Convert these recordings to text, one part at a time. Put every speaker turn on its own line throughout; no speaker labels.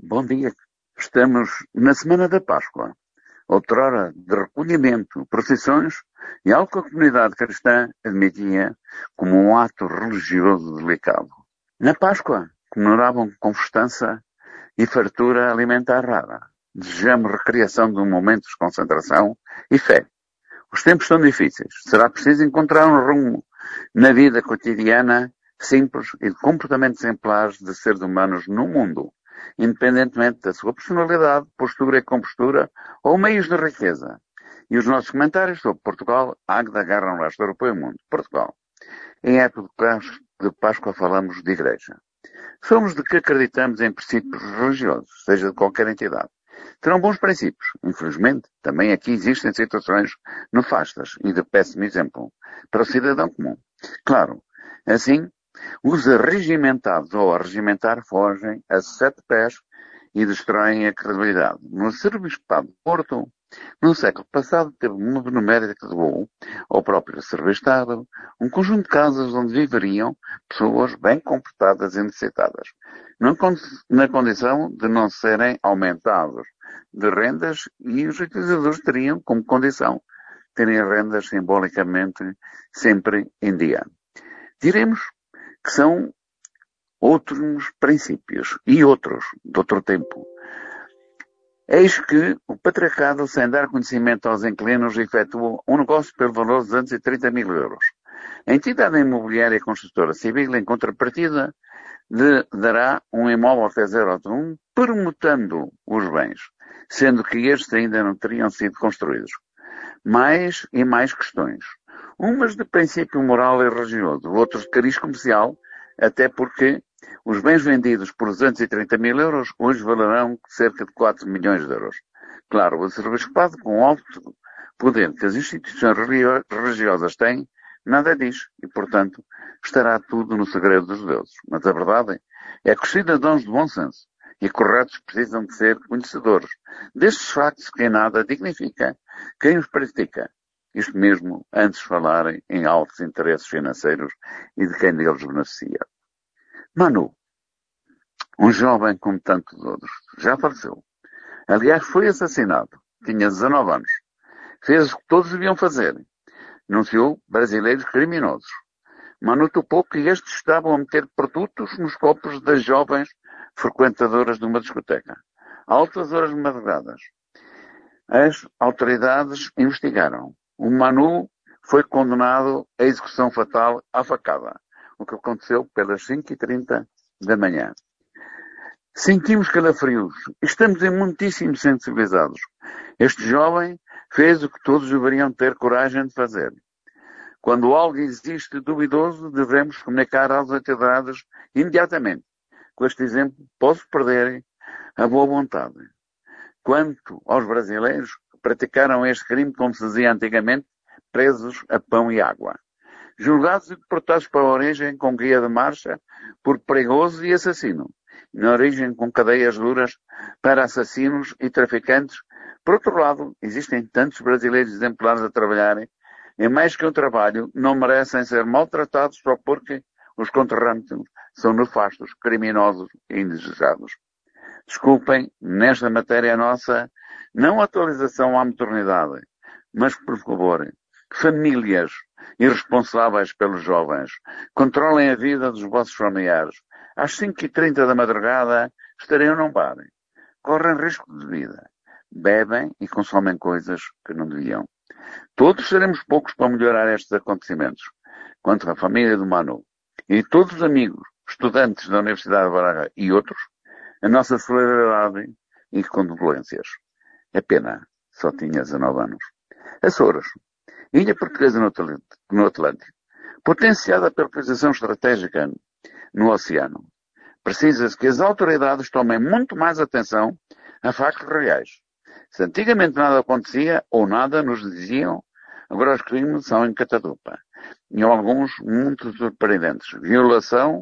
Bom dia. Estamos na semana da Páscoa, outrora de recolhimento, procissões e algo que a comunidade cristã admitia como um ato religioso delicado. Na Páscoa, comemoravam com festança e fartura alimentar rara. Desejamos recriação de um momento de concentração e fé. Os tempos são difíceis. Será preciso encontrar um rumo na vida cotidiana simples e de comportamentos exemplares de seres humanos no mundo, independentemente da sua personalidade, postura e compostura ou meios de riqueza. E os nossos comentários sobre Portugal, Águeda, agarram o leste europeu e o mundo. Portugal. Em época de Páscoa falamos de igreja. Somos de que acreditamos em princípios religiosos, seja de qualquer entidade. Terão bons princípios. Infelizmente, também aqui existem situações nefastas e de péssimo exemplo para o cidadão comum. Claro, assim, os arregimentados ou a regimentar fogem a 7 pés e destroem a credibilidade. No Arcebispado de Porto, no século passado, teve uma benemérita que doou ao próprio Arcebispado um conjunto de casas onde viveriam pessoas bem comportadas e necessitadas, na condição de não serem aumentados de rendas, e os utilizadores teriam como condição terem as rendas simbolicamente sempre em dia. Diremos que são outros princípios e outros de outro tempo. Eis que o patriarcado, sem dar conhecimento aos inquilinos, efetua um negócio pelo valor de 230 mil euros. A entidade imobiliária construtora civil, em contrapartida, dará um imóvel até 0,1, permutando os bens, sendo que estes ainda não teriam sido construídos. Mais e mais questões. Umas de princípio moral e religioso, outros de cariz comercial, até porque os bens vendidos por 230 mil euros hoje valerão cerca de 4 milhões de euros. Claro, o Arcebispado, com o alto poder que as instituições religiosas têm, nada diz e, portanto, estará tudo no segredo dos deuses. Mas a verdade é que os cidadãos de bom senso e corretos precisam de ser conhecedores destes factos que em nada dignifica quem os pratica. Isto mesmo antes de falarem em altos interesses financeiros e de quem deles beneficia. Manu, um jovem como tantos outros, já faleceu. Aliás, foi assassinado. Tinha 19 anos. Fez o que todos deviam fazer. Denunciou brasileiros criminosos. Manu topou que estes estavam a meter produtos nos copos das jovens frequentadoras de uma discoteca. A altas horas de madrugadas. As autoridades investigaram. O Manu foi condenado à execução fatal à facada, o que aconteceu pelas 5h30 da manhã. Sentimos calafrios. Estamos muitíssimo sensibilizados. Este jovem fez o que todos deveriam ter coragem de fazer. Quando algo existe duvidoso, devemos comunicar às autoridades imediatamente. Com este exemplo, posso perder a boa vontade. Quanto aos brasileiros que praticaram este crime, como se dizia antigamente, presos a pão e água. Julgados e deportados para a origem com guia de marcha por perigoso e assassino. Na origem com cadeias duras para assassinos e traficantes. Por outro lado, existem tantos brasileiros exemplares a trabalharem e mais que um trabalho, não merecem ser maltratados só porque os conterrâneos são nefastos, criminosos e indesejados. Desculpem, nesta matéria nossa, não atualização à modernidade, mas, por favor, famílias irresponsáveis pelos jovens, controlem a vida dos vossos familiares. Às 5h30 da madrugada estariam num bar. Correm risco de vida. Bebem e consomem coisas que não deviam. Todos seremos poucos para melhorar estes acontecimentos. Quanto à família do Manu e todos os amigos, estudantes da Universidade de Braga e outros, a nossa solidariedade e condolências. É pena, só tinha 19 anos. Açores, ilha portuguesa no Atlântico, potenciada pela posição estratégica no oceano. Precisa-se que as autoridades tomem muito mais atenção a factos reais. Se antigamente nada acontecia ou nada nos diziam, agora os crimes são em catadupa. E alguns muito surpreendentes. Violação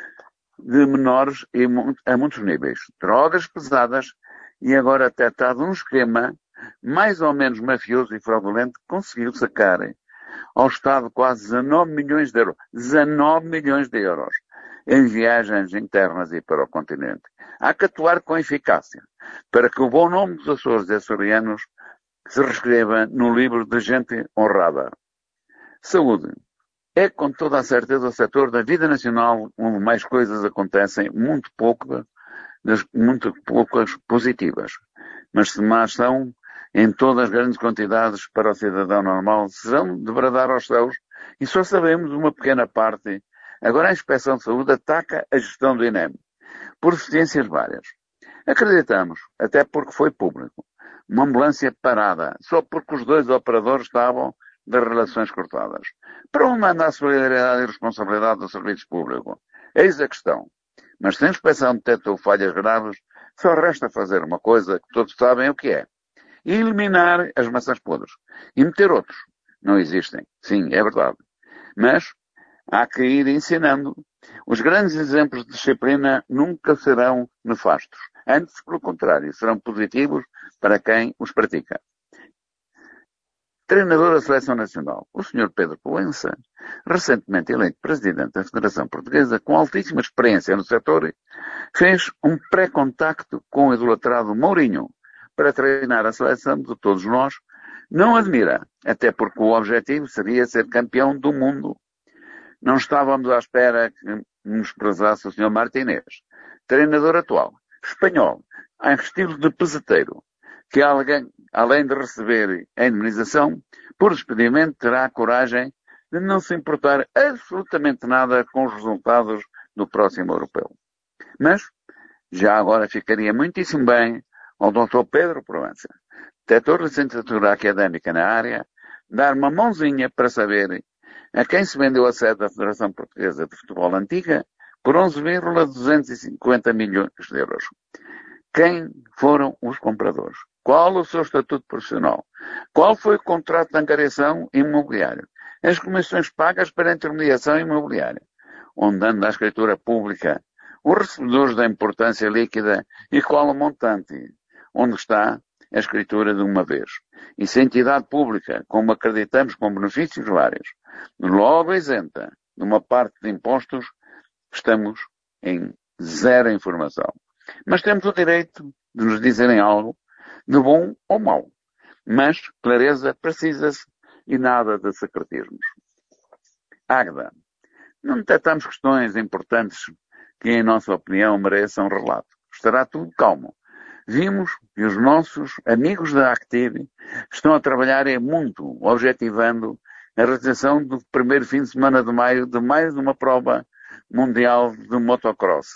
de menores a muitos níveis. Drogas pesadas e agora detectado um esquema mais ou menos mafioso e fraudulento que conseguiu sacar ao Estado quase 19 milhões de euros. 19 milhões de euros. em viagens internas e para o continente. Há que atuar com eficácia para que o bom nome dos Açores e açorianos se reescreva no livro de gente honrada. Saúde. É com toda a certeza o setor da vida nacional onde mais coisas acontecem, muito poucas positivas. Mas se más são, em todas as grandes quantidades para o cidadão normal, serão de bradar aos céus e só sabemos uma pequena parte. Agora a Inspeção de Saúde ataca a gestão do INEM, por deficiências várias. Acreditamos, até porque foi público, uma ambulância parada, só porque os dois operadores estavam das relações cortadas. Para onde anda a solidariedade e responsabilidade do serviço público? Eis a questão. Mas se a inspeção detectou falhas graves, só resta fazer uma coisa que todos sabem o que é. Eliminar as maçãs podres. E meter outros. Não existem. Sim, é verdade. Mas há que ir ensinando. Os grandes exemplos de disciplina nunca serão nefastos. Antes, pelo contrário, serão positivos para quem os pratica. Treinador da Seleção Nacional, o Sr. Pedro Proença, recentemente eleito Presidente da Federação Portuguesa, com altíssima experiência no setor, fez um pré-contacto com o idolatrado Mourinho para treinar a seleção de todos nós. Não admira, até porque o objetivo seria ser campeão do mundo. Não estávamos à espera que nos prezasse o Sr. Martínez, treinador atual, espanhol, em estilo de peseteiro, que alguém, além de receber a indemnização, por despedimento terá a coragem de não se importar absolutamente nada com os resultados do próximo europeu. Mas, já agora ficaria muitíssimo bem ao Dr. Pedro Proença, diretor de licenciatura académica na área, dar uma mãozinha para saber a quem se vendeu a sede da Federação Portuguesa de Futebol Antiga por 11,250 milhões de euros. Quem foram os compradores? Qual o seu estatuto profissional? Qual foi o contrato de angariação imobiliária? As comissões pagas para a intermediação imobiliária? Onde anda a escritura pública? Os recebedores da importância líquida e qual o montante? Onde está a escritura de uma vez? E se a entidade pública, como acreditamos com benefícios vários, logo isenta de uma parte de impostos, estamos em zero informação. Mas temos o direito de nos dizerem algo de bom ou mau. Mas clareza precisa-se e nada de secretismos. Águeda. Não detectamos questões importantes que, em nossa opinião, mereçam relato. Estará tudo calmo. Vimos que os nossos amigos da Active estão a trabalhar muito, objetivando a realização do primeiro fim de semana de maio de mais uma prova mundial de motocross.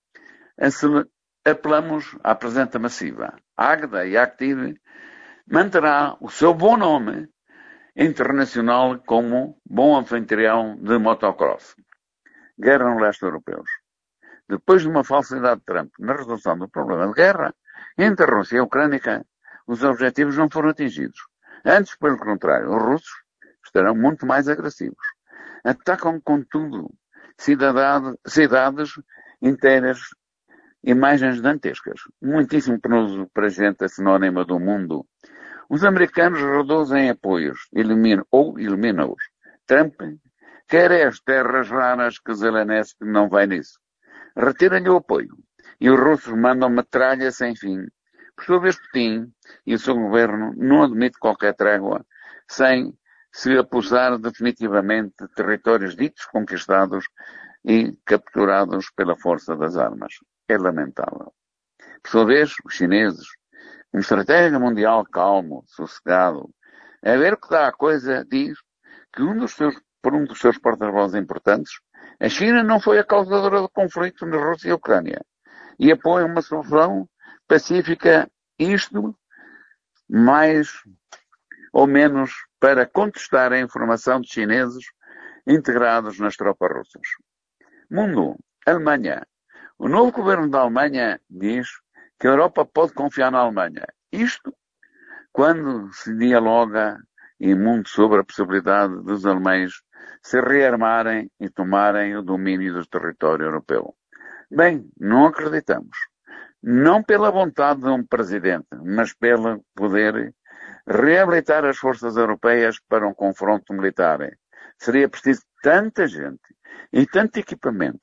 Apelamos à presença massiva. Águeda e Active manterá o seu bom nome internacional como bom anfitrião de motocross. Guerra no leste europeus. Depois de uma falsidade de Trump na resolução do problema de guerra entre a Rússia e a Ucrânia, os objetivos não foram atingidos. Antes, pelo contrário, os russos estarão muito mais agressivos. Atacam com tudo cidades inteiras, imagens dantescas. Muitíssimo penoso para a gente sinónima do mundo. Os americanos reduzem apoios, eliminam-os. Trump quer as terras raras que Zelensky não vai nisso. Retira-lhe o apoio. E os russos mandam metralha sem fim. Por sua vez, Putin e o seu governo não admite qualquer trégua sem se apossar definitivamente de territórios ditos conquistados e capturados pela força das armas. É lamentável. Por sua vez, os chineses, uma estratégia mundial calmo, sossegado, a ver o que dá a coisa, diz que por um dos seus porta-vozes importantes, a China não foi a causadora do conflito na Rússia e a Ucrânia e apoia uma solução pacífica, isto mais ou menos para contestar a informação de chineses integrados nas tropas russas. Mundo, Alemanha. O novo governo da Alemanha diz que a Europa pode confiar na Alemanha. Isto quando se dialoga e muito sobre a possibilidade dos alemães se rearmarem e tomarem o domínio do território europeu. Bem, não acreditamos. Não pela vontade de um presidente, mas pelo poder reabilitar as forças europeias para um confronto militar. Seria preciso tanta gente e tanto equipamento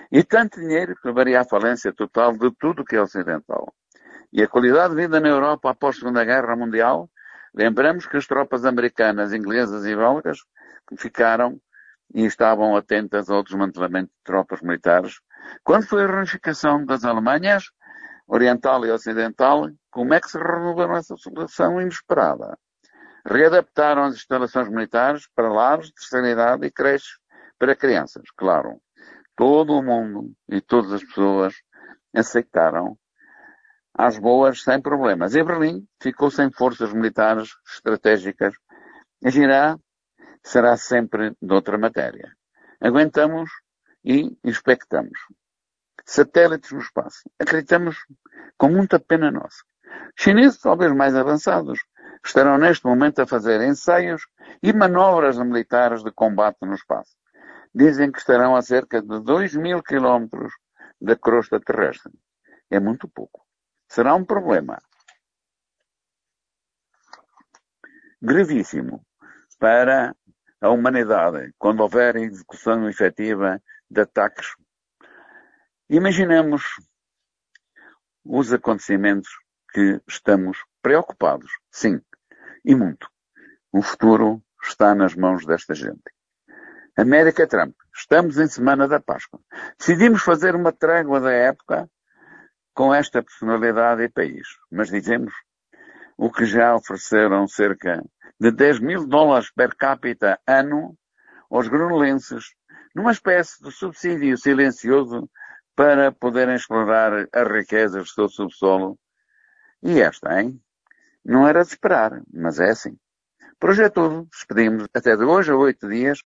E tanto dinheiro que levaria à falência total de tudo que é ocidental. E a qualidade de vida na Europa após a Segunda Guerra Mundial, lembramos que as tropas americanas, inglesas e belgas ficaram e estavam atentas ao desmantelamento de tropas militares. Quando foi a reunificação das Alemanhas, Oriental e Ocidental, como é que se resolveu essa solução inesperada? Readaptaram as instalações militares para lares de terceira idade e creches para crianças, claro. Todo o mundo e todas as pessoas aceitaram às boas, sem problemas. E Berlim ficou sem forças militares estratégicas. A Girá será sempre de outra matéria. Aguentamos e inspectamos. Satélites no espaço. Acreditamos com muita pena nossa. Chineses, talvez mais avançados, estarão neste momento a fazer ensaios e manobras militares de combate no espaço. Dizem que estarão a cerca de 2.000 quilómetros da crosta terrestre. É muito pouco. Será um problema gravíssimo para a humanidade quando houver execução efetiva de ataques. Imaginemos os acontecimentos que estamos preocupados, sim, e muito. O futuro está nas mãos desta gente. América Trump, estamos em semana da Páscoa. Decidimos fazer uma trégua da época com esta personalidade e país. Mas dizemos o que já ofereceram cerca de 10.000 dólares per capita ano aos groenlenses, numa espécie de subsídio silencioso para poderem explorar as riquezas do seu subsolo. E esta, hein? Não era de esperar, mas é assim. Por hoje é tudo. Despedimos até de hoje a 8 dias.